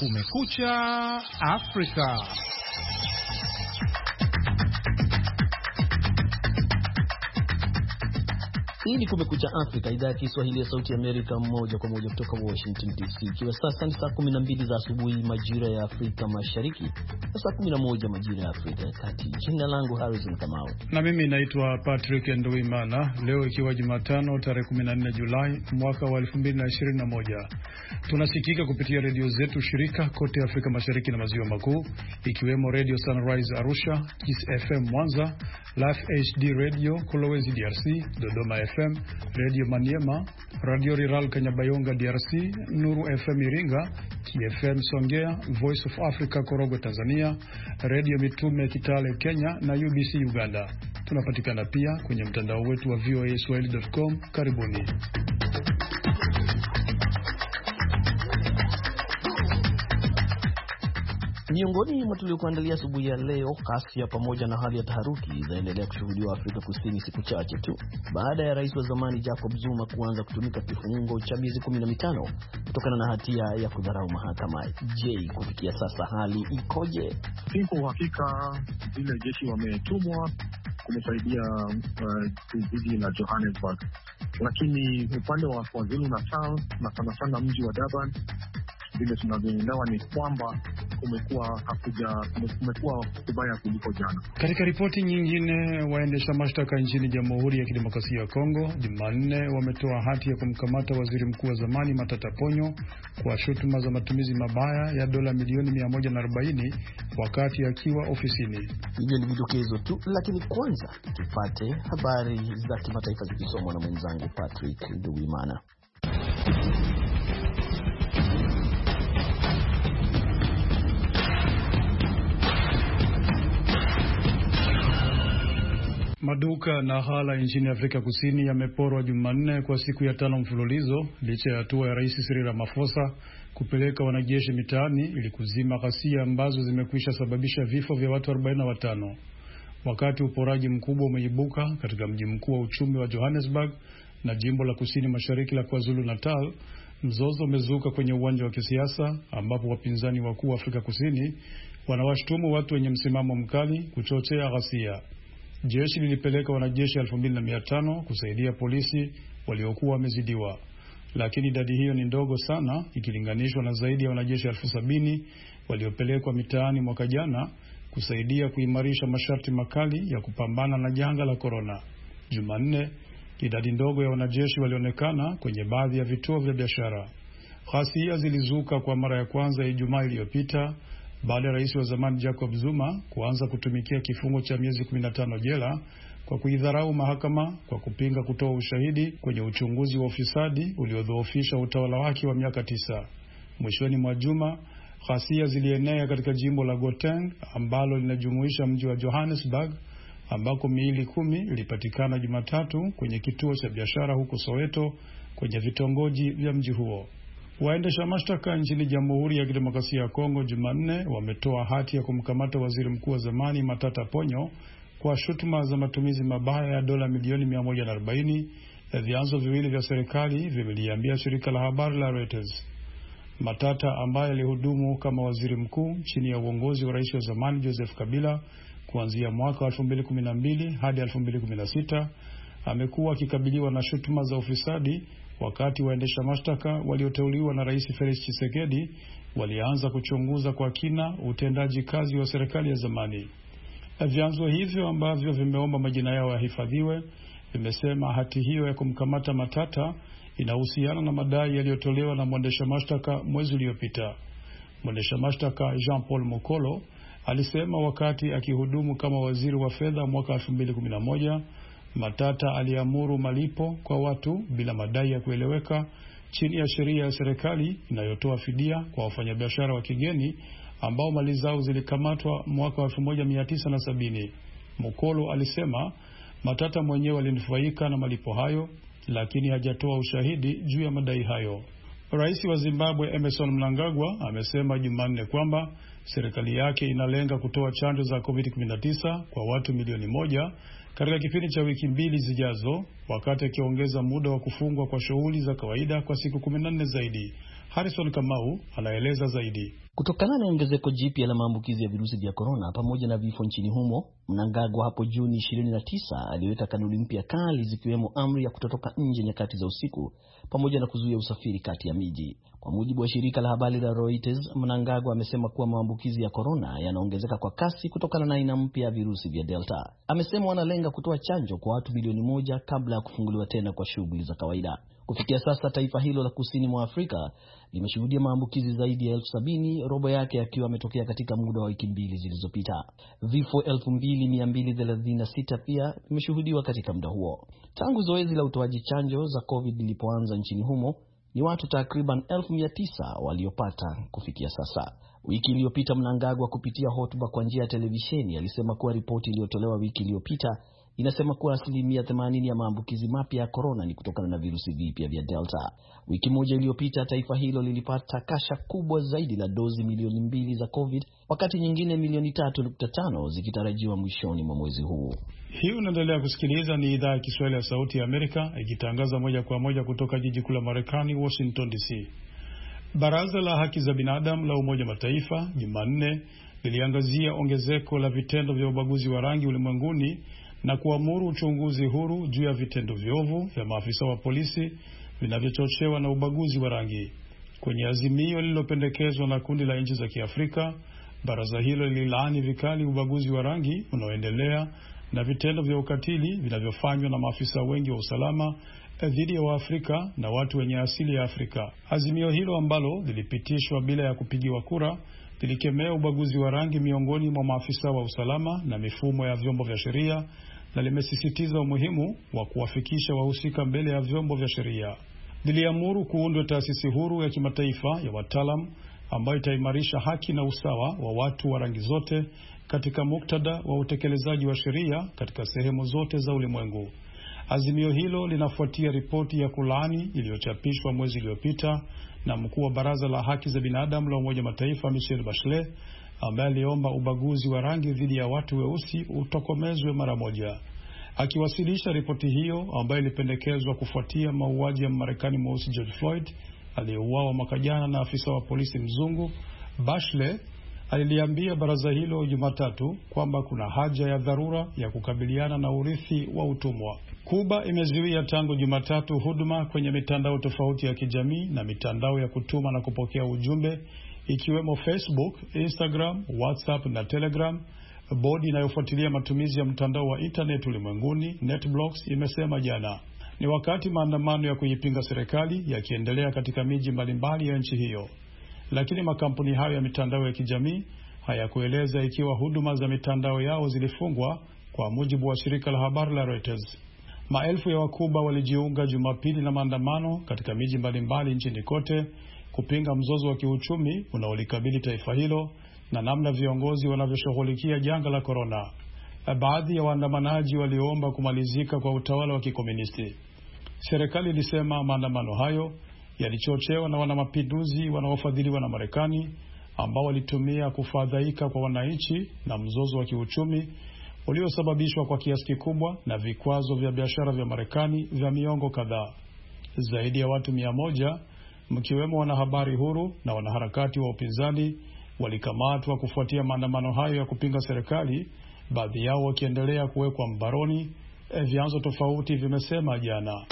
Kumekucha Afrika. Hii ni Kumekucha Afrika, idhaa ya Kiswahili ya Sauti ya Amerika, moja kwa moja kutoka Washington DC. Ikiwa sasa ni saa 12 za asubuhi majira ya Afrika Mashariki na saa 11 majira ya Afrika ya Kati. Jina langu Harrison Kamau. Na mimi naitwa Patrick Nduwimana. Leo ikiwa Jumatano tarehe 14 Julai mwaka wa 2021. Tunasikika kupitia redio zetu shirika kote Afrika Mashariki na Maziwa Makuu, ikiwemo Radio Sunrise Arusha, Kiss FM Mwanza, Life HD Radio Kolwezi DRC, Dodoma FM, Radio Maniema, Radio Rural Kanyabayonga DRC, Nuru FM Iringa, KFM Songea, Voice of Africa Korogwe Tanzania, Radio Mitume Kitale Kenya na UBC Uganda. Tunapatikana pia kwenye mtandao wetu wa voaswahili.com. Karibuni. Miongoni mwa tuliokuandalia asubuhi ya leo, ghasia pamoja na hali ya taharuki zaendelea kushuhudiwa Afrika Kusini siku chache tu baada ya rais wa zamani Jacob Zuma kuanza kutumika kifungo cha miezi 15 kutokana na hatia ya kudharau mahakama. Je, kufikia sasa hali ikoje? Kwa uhakika vile jeshi wametumwa kumsaidia jiji la Johannesburg, lakini upande wa KwaZulu-Natal na sana mji wa Durban, vile tunavyoelewa ni kwamba kumekuwa kubaya kuliko jana. Katika ripoti nyingine, waendesha mashtaka nchini Jamhuri ya Kidemokrasia ya Kongo Jumanne wametoa hati ya kumkamata waziri mkuu wa zamani Matata Ponyo kwa shutuma za matumizi mabaya ya dola milioni 140 wakati akiwa ofisini. Hivyo ni vidokezo tu, lakini kwanza tupate habari za kimataifa zikisomwa na mwenzangu Patrick Nduwimana. Maduka na hala nchini Afrika Kusini yameporwa Jumanne kwa siku ya 5 mfululizo licha ya hatua ya Rais Cyril Ramaphosa kupeleka wanajeshi mitaani ili kuzima ghasia ambazo zimekwisha sababisha vifo vya watu 45. Wakati uporaji mkubwa umeibuka katika mji mkuu wa uchumi wa Johannesburg na jimbo la kusini mashariki la KwaZulu-Natal, mzozo umezuka kwenye uwanja wa kisiasa ambapo wapinzani wakuu wa Afrika Kusini wanawashtumu watu wenye msimamo mkali kuchochea ghasia. Jeshi lilipeleka wanajeshi 2500 kusaidia polisi waliokuwa wamezidiwa, lakini idadi hiyo ni ndogo sana ikilinganishwa na zaidi ya wanajeshi 70,000 waliopelekwa mitaani mwaka jana kusaidia kuimarisha masharti makali ya kupambana na janga la corona. Jumanne, idadi ndogo ya wanajeshi walionekana kwenye baadhi ya vituo vya biashara. Ghasia zilizuka kwa mara ya kwanza Ijumaa iliyopita baada ya rais wa zamani Jacob Zuma kuanza kutumikia kifungo cha miezi 15 jela kwa kuidharau mahakama kwa kupinga kutoa ushahidi kwenye uchunguzi wa ufisadi uliodhoofisha utawala wake wa miaka 9. Mwishoni mwa juma, ghasia zilienea katika jimbo la Gauteng ambalo linajumuisha mji wa Johannesburg, ambako miili 10 ilipatikana Jumatatu kwenye kituo cha biashara huko Soweto kwenye vitongoji vya mji huo. Waendesha mashtaka nchini Jamhuri ya Kidemokrasia ya Kongo Jumanne wametoa hati ya kumkamata waziri mkuu wa zamani Matata Ponyo kwa shutuma za matumizi mabaya ya dola milioni 140, vyanzo viwili vya serikali vimeliambia shirika la habari la Reuters. Matata, ambaye alihudumu kama waziri mkuu chini ya uongozi wa rais wa zamani Joseph Kabila kuanzia mwaka 2012 hadi 2016, amekuwa akikabiliwa na shutuma za ufisadi wakati waendesha mashtaka walioteuliwa na Rais Felix Tshisekedi walianza kuchunguza kwa kina utendaji kazi wa serikali ya zamani. Vyanzo hivyo ambavyo vimeomba majina yao yahifadhiwe vimesema hati hiyo ya kumkamata Matata inahusiana na madai yaliyotolewa na mwendesha mashtaka mwezi uliopita. Mwendesha mashtaka Jean-Paul Mokolo alisema wakati akihudumu kama waziri wa fedha mwaka 2011, Matata aliamuru malipo kwa watu bila madai ya kueleweka chini ya sheria ya serikali inayotoa fidia kwa wafanyabiashara wa kigeni ambao mali zao zilikamatwa mwaka 1970. Mukolo alisema Matata mwenyewe alinufaika na malipo hayo, lakini hajatoa ushahidi juu ya madai hayo. Rais wa Zimbabwe Emmerson Mnangagwa amesema Jumanne kwamba serikali yake inalenga kutoa chanjo za COVID-19 kwa watu milioni 1 katika kipindi cha wiki 2 zijazo, wakati akiongeza muda wa kufungwa kwa shughuli za kawaida kwa siku 14 zaidi. Harrison Kamau anaeleza zaidi. Kutokana na ongezeko jipya la maambukizi ya virusi vya korona pamoja na vifo nchini humo, Mnangagwa hapo Juni 29 aliweka kanuni mpya kali zikiwemo amri ya kutotoka nje nyakati za usiku pamoja na kuzuia usafiri kati ya miji. Kwa mujibu wa shirika la habari la Reuters, Mnangagwa amesema kuwa maambukizi ya korona yanaongezeka kwa kasi kutokana na aina mpya ya virusi vya Delta. Amesema wanalenga kutoa chanjo kwa watu milioni 1 kabla ya kufunguliwa tena kwa shughuli za kawaida. Kufikia sasa taifa hilo la kusini mwa Afrika limeshuhudia maambukizi zaidi ya 70,000, robo yake yakiwa yametokea katika muda wa wiki 2 zilizopita. Vifo 2236 pia vimeshuhudiwa katika muda huo. Tangu zoezi la utoaji chanjo za COVID lilipoanza nchini humo, ni watu takriban 900 waliopata kufikia sasa. Wiki iliyopita Mnangagwa kupitia hotuba kwa njia ya televisheni alisema kuwa ripoti iliyotolewa wiki iliyopita inasema kuwa 80% ya maambukizi mapya ya korona ni kutokana na virusi vipya vya Delta. Wiki moja iliyopita taifa hilo lilipata kasha kubwa zaidi la dozi milioni 2 za COVID, wakati nyingine milioni 3.5 zikitarajiwa mwishoni mwa mwezi huu. Hii unaendelea kusikiliza, ni idhaa ya Kiswahili ya Sauti ya Amerika ikitangaza moja kwa moja kutoka jiji kuu la Marekani, Washington DC. Baraza la Haki za Binadamu la Umoja Mataifa Jumanne liliangazia ongezeko la vitendo vya ubaguzi wa rangi ulimwenguni na kuamuru uchunguzi huru juu ya vitendo viovu vya maafisa wa polisi vinavyochochewa na ubaguzi wa rangi. Kwenye azimio lililopendekezwa na kundi la nchi za Kiafrika, baraza hilo lililaani vikali ubaguzi wa rangi unaoendelea na vitendo vya ukatili vinavyofanywa na maafisa wengi wa usalama dhidi ya Waafrika na watu wenye asili ya Afrika. Azimio hilo ambalo lilipitishwa bila ya kupigiwa kura lilikemea ubaguzi wa rangi miongoni mwa maafisa wa usalama na mifumo ya vyombo vya sheria na limesisitiza umuhimu wa kuwafikisha wahusika mbele ya vyombo vya sheria. Liliamuru kuundwa taasisi huru ya kimataifa ya wataalam ambayo itaimarisha haki na usawa wa watu wa rangi zote katika muktadha wa utekelezaji wa sheria katika sehemu zote za ulimwengu. Azimio hilo linafuatia ripoti ya kulaani iliyochapishwa mwezi uliopita na mkuu wa Baraza la Haki za Binadamu la Umoja Mataifa Michelle Bachelet, ambaye aliomba ubaguzi wa rangi dhidi ya watu weusi utokomezwe mara moja. Akiwasilisha ripoti hiyo ambayo ilipendekezwa kufuatia mauaji ya Marekani mweusi George Floyd aliyeuawa mwaka jana na afisa wa polisi mzungu, Bachelet aliliambia baraza hilo Jumatatu kwamba kuna haja ya dharura ya kukabiliana na urithi wa utumwa. Kuba imezuia tangu Jumatatu huduma kwenye mitandao tofauti ya kijamii na mitandao ya kutuma na kupokea ujumbe ikiwemo Facebook, Instagram, WhatsApp na Telegram. Bodi inayofuatilia matumizi ya mtandao wa internet ulimwenguni, NetBlocks, imesema jana. Ni wakati maandamano ya kuipinga serikali yakiendelea katika miji mbalimbali ya nchi hiyo. Lakini makampuni hayo ya mitandao ya kijamii hayakueleza ikiwa huduma za mitandao yao zilifungwa, kwa mujibu wa shirika la habari la Reuters. Maelfu ya Wakuba walijiunga Jumapili na maandamano katika miji mbalimbali nchini kote kupinga mzozo wa kiuchumi unaolikabili taifa hilo na namna viongozi wanavyoshughulikia janga la korona. Baadhi ya waandamanaji waliomba kumalizika kwa utawala wa kikomunisti. Serikali ilisema maandamano hayo yalichochewa na wanamapinduzi wanaofadhiliwa na Marekani ambao walitumia kufadhaika kwa wananchi na mzozo wa kiuchumi uliosababishwa kwa kiasi kikubwa na vikwazo vya biashara vya Marekani vya miongo kadhaa. Zaidi ya watu 100, mkiwemo wanahabari huru na wanaharakati wa upinzani, walikamatwa kufuatia maandamano hayo ya kupinga serikali, baadhi yao wakiendelea kuwekwa mbaroni, vyanzo tofauti vimesema jana.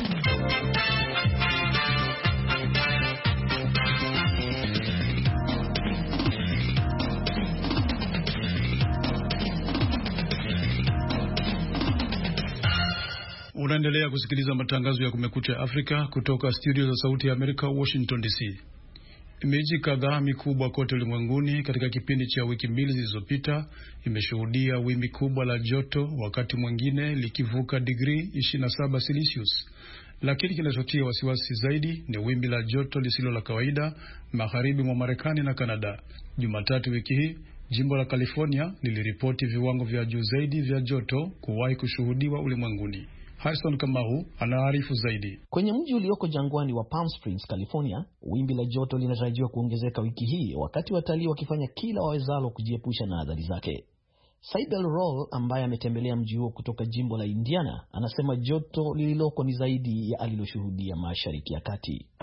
Unaendelea kusikiliza matangazo ya Kumekucha Afrika kutoka studio za Sauti ya Amerika, Washington DC. Miji kadhaa mikubwa kote ulimwenguni katika kipindi cha wiki 2 zilizopita imeshuhudia wimbi kubwa la joto, wakati mwingine likivuka digrii 27 Celsius. Lakini kinachotia wasiwasi zaidi ni wimbi la joto lisilo la kawaida magharibi mwa Marekani na Kanada. Jumatatu wiki hii, jimbo la California liliripoti viwango vya juu zaidi vya joto kuwahi kushuhudiwa ulimwenguni. Harrison Kamau anaarifu zaidi. Kwenye mji ulioko jangwani wa Palm Springs, California, wimbi la joto linatarajiwa kuongezeka wiki hii, wakati watalii wakifanya kila wawezalo kujiepusha na adhari zake. Saibel Roll, ambaye ametembelea mji huo kutoka jimbo la Indiana, anasema joto lililoko ni zaidi ya aliloshuhudia Mashariki ya Kati.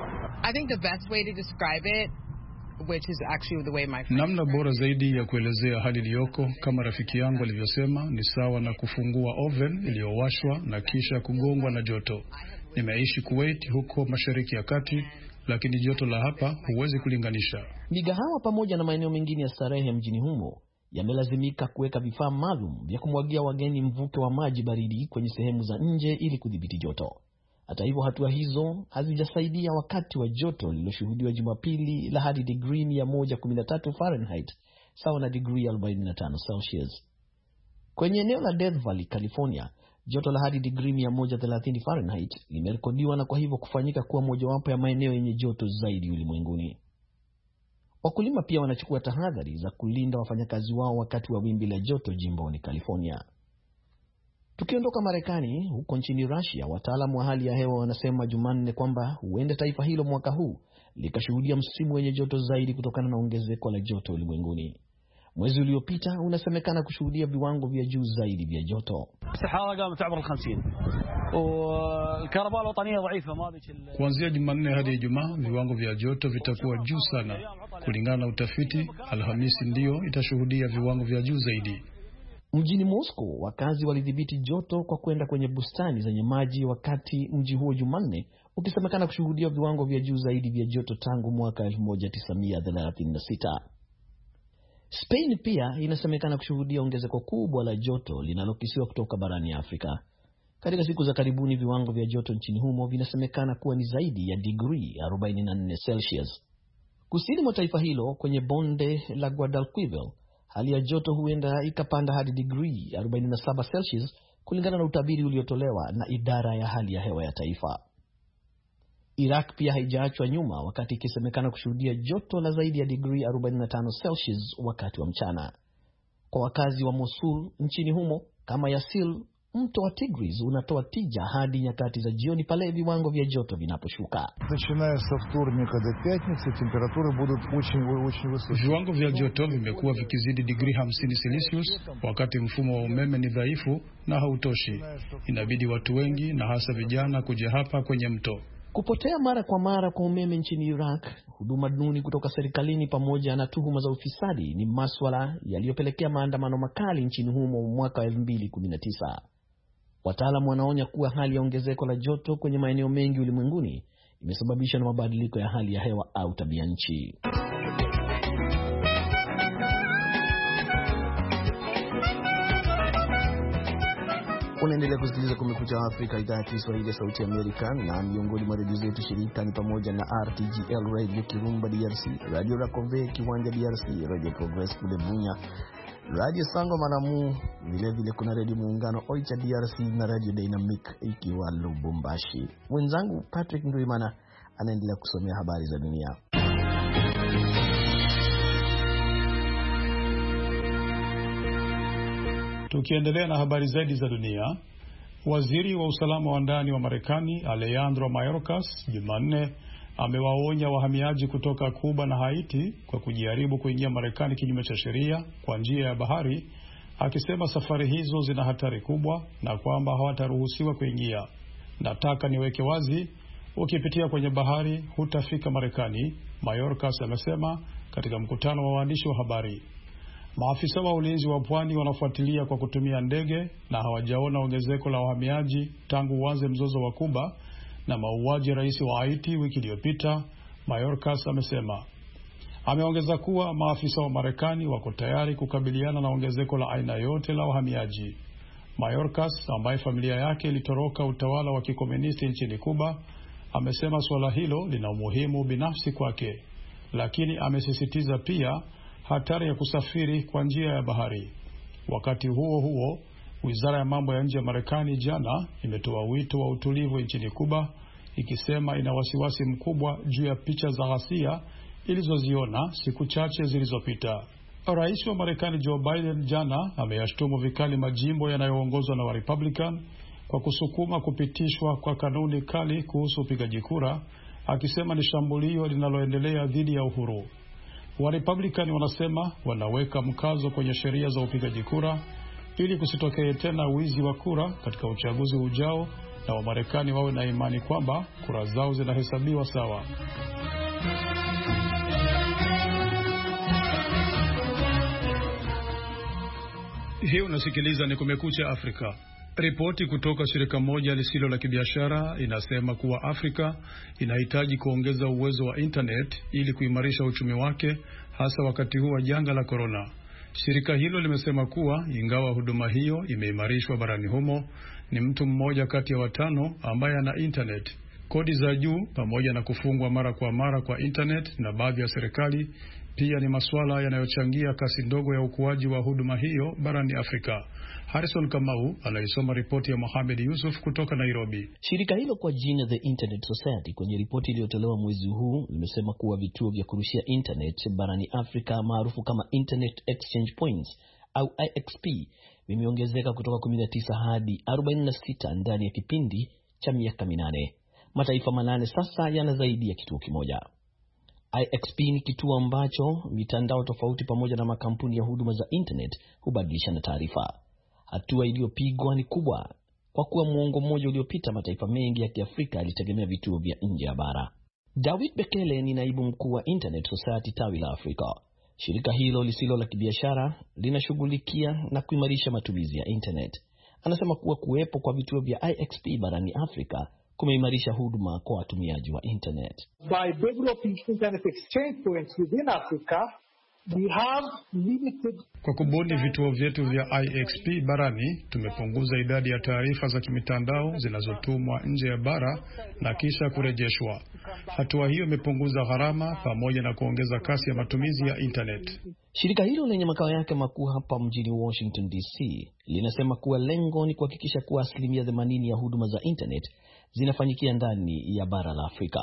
I think the best way to describe it, which is actually the way my friend... Namna bora zaidi ya kuelezea hali iliyoko, kama rafiki yangu alivyosema, ni sawa na kufungua oven iliyowashwa na kisha kugongwa na joto. Nimeishi Kuwait huko Mashariki ya Kati, lakini joto la hapa huwezi kulinganisha. Migahawa pamoja na maeneo mengine ya starehe mjini humo yamelazimika kuweka vifaa maalum vya kumwagia wageni mvuke wa maji baridi kwenye sehemu za nje ili kudhibiti joto. Hata hivyo, hatua hizo hazijasaidia wakati wa joto lililoshuhudiwa Jumapili la hadi degree 113 Fahrenheit sawa na degree 45 Celsius. Kwenye eneo la Death Valley, California, joto la hadi degree 130 Fahrenheit limerekodiwa na kwa hivyo kufanyika kuwa mojawapo ya maeneo yenye joto zaidi ulimwenguni. Wakulima pia wanachukua tahadhari za kulinda wafanyakazi wao wakati wa wimbi la joto jimboni California. Tukiondoka Marekani, huko nchini Russia, wataalamu wa hali ya hewa wanasema Jumanne kwamba huenda taifa hilo mwaka huu likashuhudia msimu wenye joto zaidi kutokana na ongezeko la joto ulimwenguni. Mwezi uliopita unasemekana kushuhudia viwango vya juu zaidi vya joto. Kuanzia Jumanne hadi Ijumaa, viwango vya joto vitakuwa juu sana. Kulingana na utafiti, Alhamisi ndio itashuhudia viwango vya juu zaidi. Mjini Moscow, wakazi walidhibiti joto kwa kwenda kwenye bustani zenye maji, wakati mji huo Jumanne ukisemekana kushuhudia viwango vya juu zaidi vya joto tangu mwaka 1936. Spain pia inasemekana kushuhudia ongezeko kubwa la joto linalokisiwa kutoka barani Afrika. Katika siku za karibuni, viwango vya joto nchini humo vinasemekana kuwa ni zaidi ya degree 44 Celsius. Kusini mwa taifa hilo kwenye bonde la Guadalquivir, hali ya joto huenda ikapanda hadi degree 47 Celsius kulingana na utabiri uliotolewa na idara ya hali ya hewa ya taifa. Iraq pia haijaachwa nyuma, wakati ikisemekana kushuhudia joto la zaidi ya degree 45 Celsius wakati wa mchana. Kwa wakazi wa Mosul nchini humo, kama Yasil, mto wa Tigris unatoa tija hadi nyakati za jioni pale viwango vya joto vinaposhuka. Viwango vya joto vimekuwa vikizidi degree 50 Celsius, wakati mfumo wa umeme ni dhaifu na hautoshi. Inabidi watu wengi na hasa vijana kuja hapa kwenye mto. Kupotea mara kwa mara kwa umeme nchini Iraq, huduma duni kutoka serikalini pamoja na tuhuma za ufisadi ni maswala yaliyopelekea maandamano makali nchini humo mwaka 2019. Wataalamu wanaonya kuwa hali ya ongezeko la joto kwenye maeneo mengi ulimwenguni imesababishwa na mabadiliko ya hali ya hewa au tabia nchi. Unaendelea kusikiliza Kumekucha Afrika, idhaa ya Kiswahili ya Sauti ya Amerika, na miongoni mwa redio zetu shirika ni pamoja na RTGL Radio Kirumba DRC, Radio Rakove Kiwanja DRC, Radio Progress kule Bunya, Radio Sango Malamu, vile kuna Radio Muungano Oicha DRC na Radio Dynamic ikiwa Lubumbashi. Mwenzangu Patrick Ndwimana anaendelea kusomea habari za dunia. Tukiendelea na habari zaidi za dunia, waziri wa usalama wa ndani wa Marekani Alejandro Mayorkas Jumanne amewaonya wahamiaji kutoka Cuba na Haiti kwa kujaribu kuingia Marekani kinyume cha sheria kwa njia ya bahari, akisema safari hizo zina hatari kubwa na kwamba hawataruhusiwa kuingia. Nataka niweke wazi, ukipitia kwenye bahari hutafika Marekani, Mayorkas amesema katika mkutano wa waandishi wa habari. Maafisa wa ulinzi wa pwani wanafuatilia kwa kutumia ndege na hawajaona ongezeko la wahamiaji tangu uanze mzozo wa Cuba na mauaji ya rais wa Haiti wiki iliyopita, Mayorkas amesema. Ameongeza kuwa maafisa wa Marekani wako tayari kukabiliana na ongezeko la aina yote la wahamiaji. Mayorkas, ambaye familia yake ilitoroka utawala wa kikomunisti nchini Cuba, amesema suala hilo lina umuhimu binafsi kwake, lakini amesisitiza pia hatari ya kusafiri kwa njia ya bahari. Wakati huo huo, Wizara ya mambo ya nje ya Marekani jana imetoa wito wa utulivu nchini Cuba, ikisema ina wasiwasi mkubwa juu ya picha za ghasia ilizoziona siku chache zilizopita. Rais wa Marekani Joe Biden jana ameyashtumu vikali majimbo yanayoongozwa na wa Republican kwa kusukuma kupitishwa kwa kanuni kali kuhusu upigaji kura, akisema ni shambulio linaloendelea dhidi ya uhuru. Wa Republican wanasema wanaweka mkazo kwenye sheria za upigaji kura ili kusitokee tena wizi wa kura katika uchaguzi ujao na Wamarekani wawe na imani kwamba kura zao zinahesabiwa sawa. Hii unasikiliza ni Kumekucha Afrika. Ripoti kutoka shirika moja lisilo la kibiashara inasema kuwa Afrika inahitaji kuongeza uwezo wa internet ili kuimarisha uchumi wake, hasa wakati huu wa janga la corona. Shirika hilo limesema kuwa ingawa huduma hiyo imeimarishwa barani humo, ni mtu mmoja kati ya 5 ambaye ana internet. Kodi za juu pamoja na kufungwa mara kwa mara kwa internet na baadhi ya serikali pia ni masuala yanayochangia kasi ndogo ya ukuaji wa huduma hiyo barani Afrika. Harrison Kamau anaisoma ripoti ya Mohamed Yusuf kutoka Nairobi. Shirika hilo kwa jina The Internet Society kwenye ripoti iliyotolewa mwezi huu limesema kuwa vituo vya kurushia internet barani Afrika maarufu kama Internet Exchange Points au IXP vimeongezeka kutoka 19 hadi 46 ndani ya kipindi cha miaka 8. Mataifa 8 sasa yana zaidi ya kituo kimoja. IXP ni kituo ambacho mitandao tofauti pamoja na makampuni ya huduma za internet hubadilishana taarifa. Hatua iliyopigwa ni kubwa kwa kuwa muongo mmoja uliopita mataifa mengi ya Kiafrika yalitegemea vituo vya nje ya bara. David Bekele ni naibu mkuu wa Internet Society tawi la Afrika. Shirika hilo lisilo la kibiashara linashughulikia na kuimarisha matumizi ya internet. Anasema kuwa kuwepo kwa vituo vya IXP barani Afrika kumeimarisha huduma kwa watumiaji wa internet. By developing internet exchange points within Africa, we have limited... Kwa kubuni vituo vyetu vya IXP barani, tumepunguza idadi ya taarifa za kimitandao zinazotumwa nje ya bara na kisha kurejeshwa. Hatua hiyo imepunguza gharama pamoja na kuongeza kasi ya matumizi ya internet. Shirika hilo lenye makao yake makuu hapa mjini Washington DC linasema kuwa lengo ni kuhakikisha kuwa 80% ya huduma za internet zinafanyikia ndani ya bara la Afrika.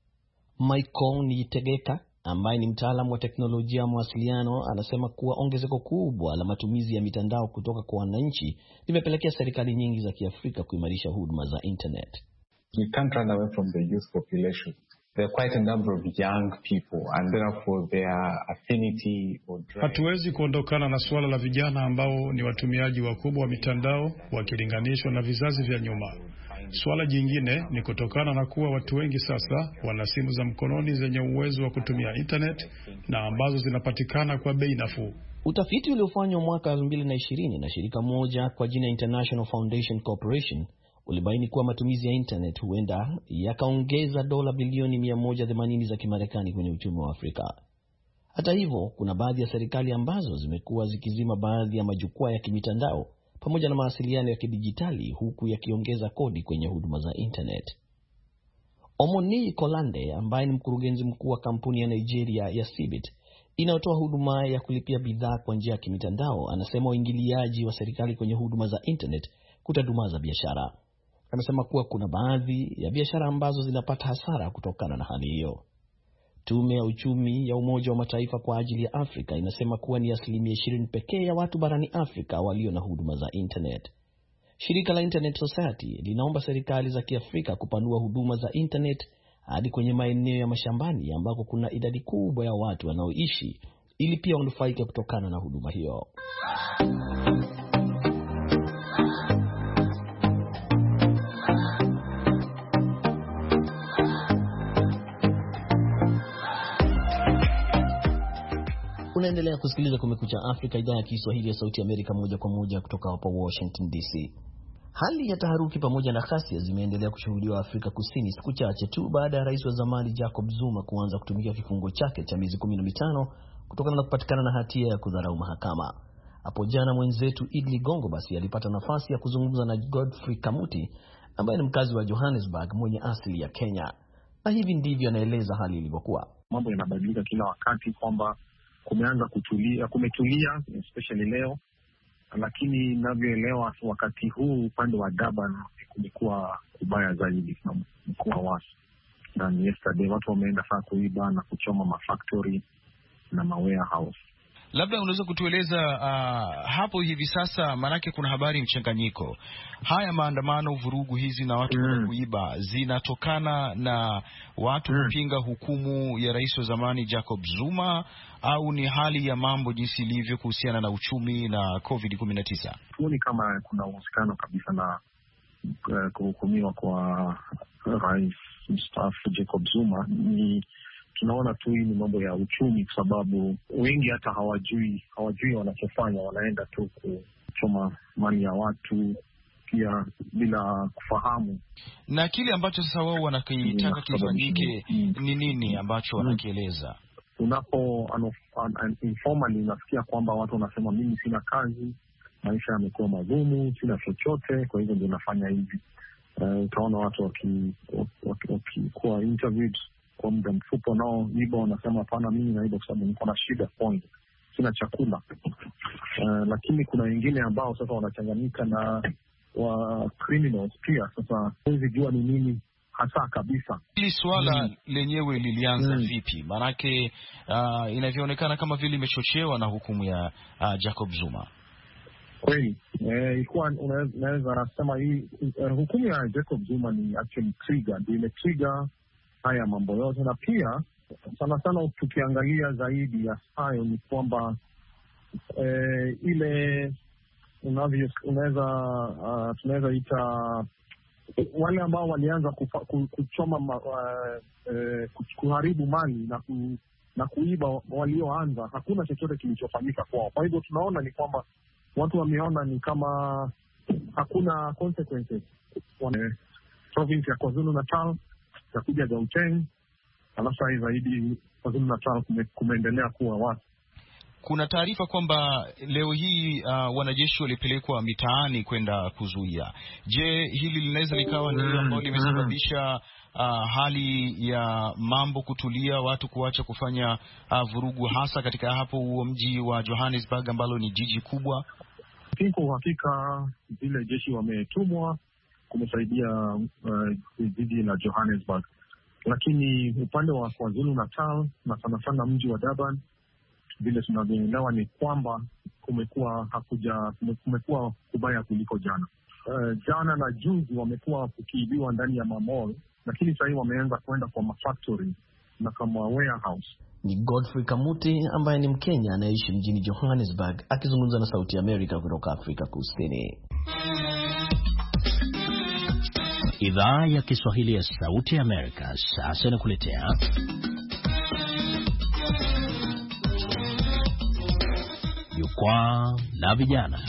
Michael Niyitegeka ambaye ni mtaalamu wa teknolojia ya mawasiliano anasema kuwa ongezeko kubwa la matumizi ya mitandao kutoka kwa wananchi limepelekea serikali nyingi za Kiafrika kuimarisha huduma za internet. We can't run away from the youth population. There are quite a number of young people and therefore their affinity or drive. Hatuwezi kuondokana na suala la vijana ambao ni watumiaji wakubwa wa mitandao wakilinganishwa na vizazi vya nyuma. Suala jingine ni kutokana na kuwa watu wengi sasa wana simu za mkononi zenye uwezo wa kutumia internet na ambazo zinapatikana kwa bei nafuu. Utafiti uliofanywa mwaka 2020 na shirika moja kwa jina International Foundation Corporation ulibaini kuwa matumizi ya internet huenda yakaongeza dola bilioni 180 za Kimarekani kwenye uchumi wa Afrika. Hata hivyo, kuna baadhi ya serikali ambazo zimekuwa zikizima baadhi ya majukwaa ya kimitandao pamoja na mawasiliano ya kidijitali huku yakiongeza kodi kwenye huduma za internet. Omoni Kolande ambaye ni mkurugenzi mkuu wa kampuni ya Nigeria ya Cbit inayotoa huduma ya kulipia bidhaa kwa njia ya kimitandao anasema uingiliaji wa serikali kwenye huduma za internet kutadumaza biashara. Anasema kuwa kuna baadhi ya biashara ambazo zinapata hasara kutokana na hali hiyo. Tume ya uchumi ya Umoja wa Mataifa kwa ajili ya Afrika inasema kuwa ni 20% pekee ya watu barani Afrika walio na huduma za internet. Shirika la Internet Society linaomba serikali za Kiafrika kupanua huduma za internet hadi kwenye maeneo ya mashambani ambako kuna idadi kubwa ya watu wanaoishi ili pia wanufaike kutokana na huduma hiyo. Unaendelea kusikiliza Kumekucha Afrika, idhaa ya Kiswahili ya Sauti ya Amerika, moja kwa moja kutoka hapa Washington DC. Hali ya taharuki pamoja na ghasia zimeendelea kushuhudiwa Afrika Kusini siku chache tu baada ya rais wa zamani Jacob Zuma kuanza kutumikia kifungo chake cha miezi 15 kutokana na kupatikana na hatia ya kudharau mahakama. Hapo jana mwenzetu Idli Ligongo basi alipata nafasi ya kuzungumza na Godfrey Kamuti ambaye ni mkazi wa Johannesburg mwenye asili ya Kenya. Na hivi ndivyo anaeleza hali ilivyokuwa. Mambo yanabadilika kila wakati kwamba kumetulia especially leo, lakini ninavyoelewa wakati huu upande wa Durban kumekuwa kubaya zaidi na mkoa wa na yesterday watu wameenda saa kuiba na kuchoma mafactory na warehouse. Labda unaweza kutueleza hapo hivi sasa, manake kuna habari mchanganyiko. Haya maandamano, vurugu hizi na watu kuiba zinatokana na watu kupinga hukumu ya rais wa zamani Jacob Zuma, au ni hali ya mambo jinsi ilivyo kuhusiana na uchumi na COVID-19? Tuoni kama kuna uhusiano kabisa kuhukumiwa kwa rais mstaafu Jacob Zuma, ni tunaona tu hii ni mambo ya uchumi, kwa sababu wengi hata hawajui wanachofanya. Wanaenda tu kuchoma mali ya watu pia bila kufahamu. Na kile ambacho sasa wao wanakitaka kifanyike ni nini ambacho wanakieleza? Unapo informally unasikia kwamba watu wanasema mimi sina kazi, maisha yamekuwa magumu, sina chochote, kwa hivyo ndio nafanya hivi. Utaona watu wakikuwa interviewed kwa muda mfupi, nao ibo wanasema hapana, mimi naiba kwa sababu niko na shida, point, sina chakula. Lakini kuna wengine ambao sasa wanachanganyika na wa criminals pia. Sasa huwezi jua ni nini hasa kabisa. Hili swala lenyewe lilianza vipi? Maanake inavyoonekana kama vile imechochewa na hukumu ya Jacob Zuma. Kweli, ilikuwa unaweza sema hii hukumu ya Jacob Zuma ni actually trigger, ndio ile trigger haya mambo yote. Na pia sana sana tukiangalia zaidi ya hayo ni kwamba ile tunaweza ita wale ambao walianza kuchoma kuharibu mali na kuiba, walioanza, hakuna chochote kilichofanyika kwao. Kwa hivyo tunaona ni kwamba watu wameona ni kama hakuna consequences. Province ya KwaZulu-Natal itakuja Gauteng, alafu zaidi KwaZulu-Natal kumeendelea kuwa watu. Kuna taarifa kwamba leo hii wanajeshi walipelekwa mitaani kwenda kuzuia. Je, hili linaweza likawa ndio ambalo limesababisha hali ya mambo kutulia, watu kuacha kufanya vurugu, hasa katika hapo mji wa Johannesburg ambalo ni jiji kubwa? Kwa uhakika vile jeshi wametumwa kumsaidia jiji la Johannesburg, lakini upande wa KwaZulu-Natal na sana sana mji wa Durban, vile tunavyoelewa ni kwamba kumekuwa kubaya kuliko jana. Jana na juzi wamekuwa kukiibiwa ndani ya mamall, lakini sasa hivi wameanza kwenda kwa mafactory na kama warehouse. Ni Godfrey Kamuti ambaye ni Mkenya anayeishi mjini Johannesburg akizungumza na Sauti ya Amerika kutoka Afrika Kusini. Idhaa ya Kiswahili ya Sauti ya Amerika sasa inakuletea Jukwaa la Vijana.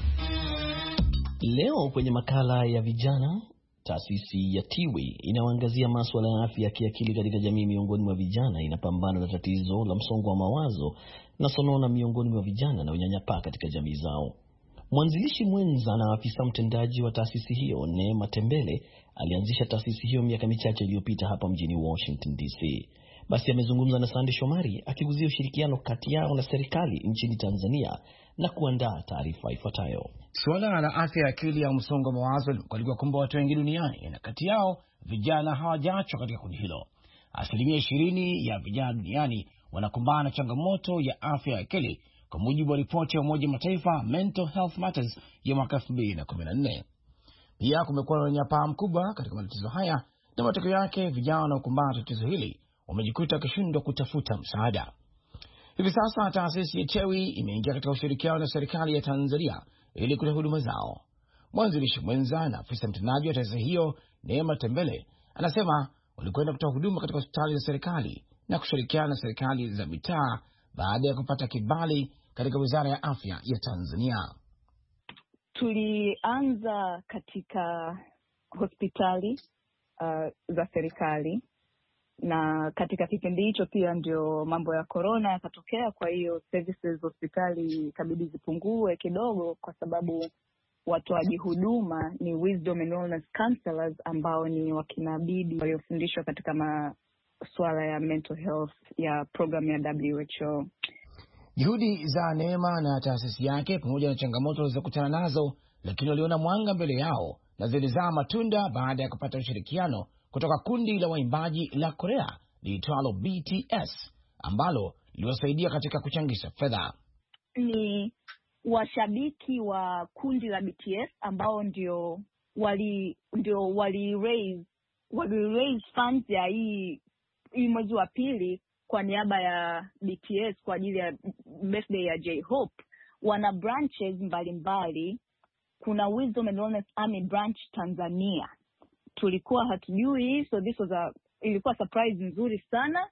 Leo kwenye makala ya vijana, taasisi ya Tiwi inayoangazia masuala ya afya ya kiakili katika jamii miongoni mwa vijana inapambana na tatizo la msongo wa mawazo na sonona miongoni mwa vijana na unyanyapaa katika jamii zao. Mwanzilishi mwenza na afisa mtendaji wa taasisi hiyo, Neema Tembele, alianzisha taasisi hiyo miaka michache iliyopita hapa mjini Washington DC. Basi amezungumza na Sande Shomari akiguzia ushirikiano kati yao na serikali nchini Tanzania na kuandaa taarifa ifuatayo. Suala la afya ya akili ya msongo wa mawazo limekuwa kumba watu wengi duniani, na kati yao vijana hawajaachwa katika kundi hilo. 20% ya vijana duniani wanakumbana na changamoto ya afya ya akili, kwa mujibu wa ripoti ya Umoja wa Mataifa Mental Health Matters ya mwaka 2014. Pia kumekuwa na unyanyapaa mkubwa katika matatizo haya, na matokeo yake vijana wanaokumbana na tatizo hili wamejikuta wakishindwa kutafuta msaada. Hivi sasa taasisi ya Tiwi imeingia katika ushirikiano na serikali ya Tanzania ili kutoa huduma zao. Mwanzilishi mwenza na afisa mtendaji wa taasisi hiyo, Neema Tembele, anasema walikwenda kutoa huduma katika hospitali za serikali na kushirikiana na serikali za mitaa baada ya kupata kibali katika Wizara ya Afya ya Tanzania. Tulianza katika hospitali za serikali, na katika kipindi hicho pia ndio mambo ya corona yakatokea. Kwa hiyo services hospitali ikabidi zipungue kidogo, kwa sababu watoaji huduma ni wisdom and wellness counselors ambao ni wakina bibi waliofundishwa katika masuala ya mental health ya program ya WHO. Juhudi za Neema na taasisi yake pamoja na changamoto zilizokutana nazo, lakini waliona mwanga mbele yao na zilizaa matunda baada ya kupata ushirikiano kutoka kundi la waimbaji la Korea liitwalo BTS ambalo liliwasaidia katika kuchangisha fedha. Ni washabiki wa kundi la BTS ambao ndio wali raise funds ya hii mwezi wa pili kwa niaba ya BTS kwa ajili ya birthday ya J-Hope. Wana branches mbalimbali kuna Wisdom and Wellness Army branch Tanzania. Tulikuwa hatujui, so this was ilikuwa surprise nzuri sana.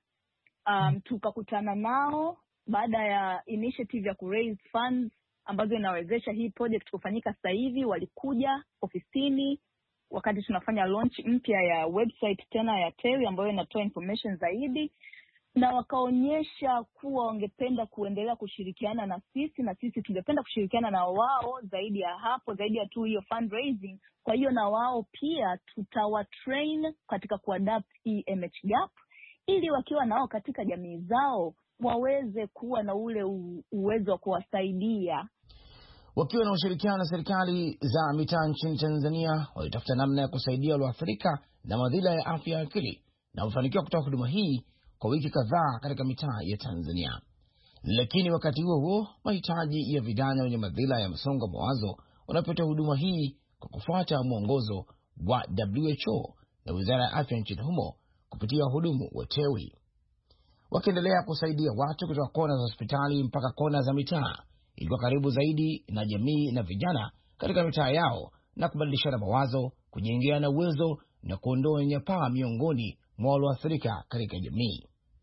Tukakutana nao baada ya initiative ya raise funds ambazo inawezesha hii project kufanyika sasa hivi. Walikuja ofisini wakati tunafanya launch mpya ya website tena ya TEWI ambayo inatoa information zaidi, na wakaonyesha kuwa wangependa kuendelea kushirikiana na sisi, na sisi tungependa kushirikiana na wao zaidi ya hapo, zaidi ya tu hiyo fundraising. Kwa hiyo na wao pia tutawatrain katika kuadapt MH Gap, ili wakiwa nao katika jamii zao waweze kuwa na ule uwezo wa kuwasaidia. Wakiwa na ushirikiano na serikali za mitaa nchini Tanzania, walitafuta namna ya kusaidia walioathirika na madhila ya afya ya akili, na wamefanikiwa kutoa huduma hii kwa wiki kadhaa katika mitaa ya Tanzania. Lakini wakati huo huo, mahitaji ya vijana wenye madhila ya msongo wa mawazo wanapata huduma hii kwa kufuata mwongozo wa WHO na Wizara ya Afya nchini humo kupitia wahudumu wa TEWI. Wakiendelea kusaidia watu kutoka kona za hospitali mpaka kona za mitaa, ilikuwa karibu zaidi na jamii na vijana katika mitaa yao, na kubadilishana mawazo, kujengeana uwezo na kuondoa unyanyapaa miongoni mwa walioathirika katika jamii.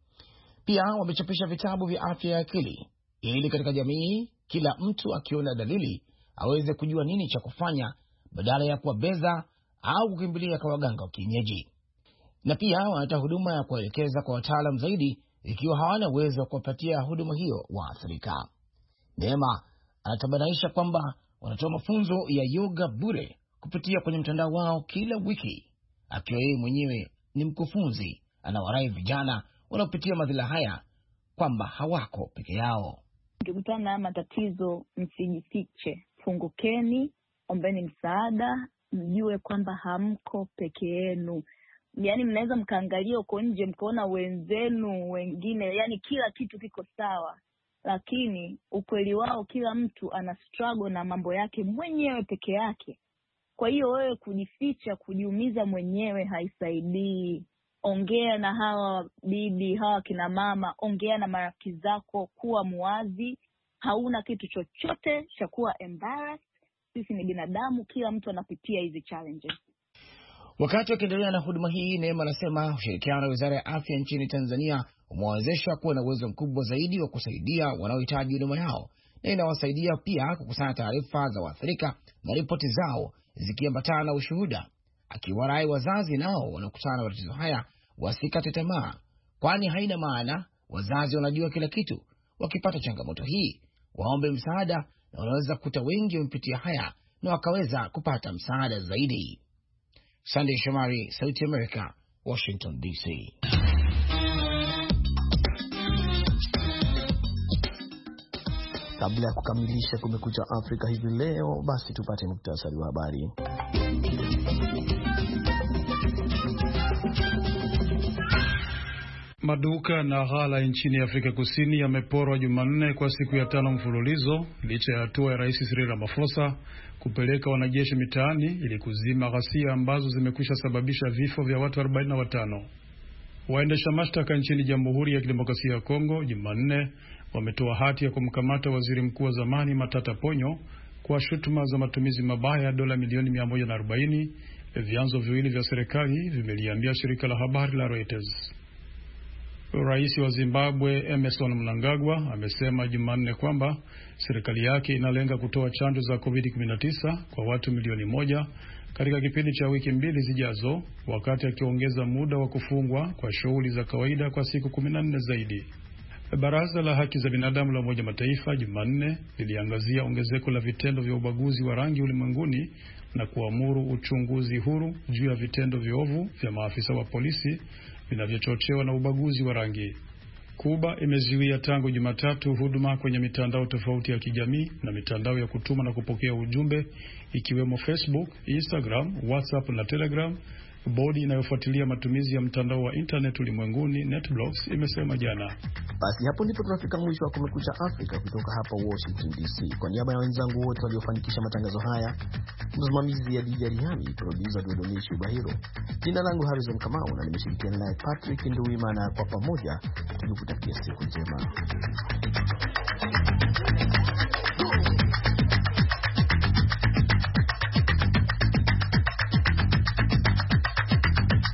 Pia wamechapisha vitabu vya afya ya akili ili katika jamii kila mtu akiona dalili aweze kujua nini cha kufanya badala ya kuwabeza au kukimbilia kwa waganga wa kienyeji. Na pia wanatoa huduma ya kuelekeza kwa wataalamu zaidi ikiwa hawana uwezo wa kuwapatia huduma hiyo waathirika. Neema anatabanaisha kwamba wanatoa mafunzo ya yoga bure kupitia kwenye mtandao wao kila wiki. Akiwa yeye mwenyewe ni mkufunzi, anawarai vijana wanaopitia madhila haya kwamba hawako peke yao. Mkikutana na matatizo, msijifiche, fungukeni, ombeni msaada, mjue kwamba hamko peke yenu. Yaani mnaweza mkaangalia uko nje mkaona wenzenu wengine, yani kila kitu kiko sawa, lakini ukweli wao kila mtu ana struggle na mambo yake mwenyewe peke yake. Kwa hiyo wewe kujificha, kujiumiza mwenyewe haisaidii. Ongea na hawa bibi, hawa kina mama, ongea na marafiki zako, kuwa muwazi. Hauna kitu chochote cha kuwa embarrassed. Sisi ni binadamu, kila mtu anapitia hizi challenges. Wakati wakiendelea na huduma hii, Neema anasema ushirikiano na Wizara ya Afya nchini Tanzania umewawezesha kuwa na uwezo mkubwa zaidi wa kusaidia wanaohitaji huduma yao, na inawasaidia pia kukusanya taarifa za waathirika na ripoti zao zikiambatana na ushuhuda, akiwarai wazazi nao wanaokutana na matatizo haya wasikate tamaa, kwani haina maana wazazi wanajua kila kitu. Wakipata changamoto hii, waombe msaada, na wanaweza kukuta wengi wamepitia haya na wakaweza kupata msaada zaidi. Sunday Shomari, Sauti America, Washington DC. Kabla ya kukamilisha Kumekucha Afrika hivi leo, basi tupate muktasari wa habari. Maduka na ghala nchini Afrika Kusini yameporwa Jumanne kwa siku ya 5 mfululizo licha ya hatua ya Rais Cyril Ramaphosa kupeleka wanajeshi mitaani ili kuzima ghasia ambazo zimekwisha sababisha vifo vya watu 45. Waendesha mashtaka nchini Jamhuri ya Kidemokrasia ya Kongo Jumanne wametoa hati ya kumkamata waziri mkuu wa zamani Matata Ponyo kwa shutuma za matumizi mabaya ya dola milioni 140, vyanzo viwili vya serikali vimeliambia shirika la habari la Reuters. Rais wa Zimbabwe Emmerson Mnangagwa amesema Jumanne kwamba serikali yake inalenga kutoa chanjo za COVID-19 kwa watu milioni 1 katika kipindi cha wiki 2 zijazo, wakati akiongeza muda wa kufungwa kwa shughuli za kawaida kwa siku 14 zaidi. Baraza la Haki za Binadamu la Umoja Mataifa Jumanne liliangazia ongezeko la vitendo vya ubaguzi wa rangi ulimwenguni na kuamuru uchunguzi huru juu ya vitendo viovu vya maafisa wa polisi vinavyochochewa na ubaguzi wa rangi. Kuba imezuia tangu Jumatatu huduma kwenye mitandao tofauti ya kijamii na mitandao ya kutuma na kupokea ujumbe ikiwemo Facebook, Instagram, WhatsApp na Telegram. Bodi inayofuatilia matumizi ya mtandao wa internet ulimwenguni NetBlocks imesema jana. Basi hapo ndipo tunafika mwisho wa Kumekucha Afrika kutoka hapa Washington DC. Kwa niaba ya wenzangu wote waliofanikisha matangazo haya, msimamizi ya DJ Rihami, producer Dodonishi Bahiro, jina langu Harrison Kamau na nimeshirikiana naye Patrick Nduwimana, kwa pamoja tukikutakia siku njema.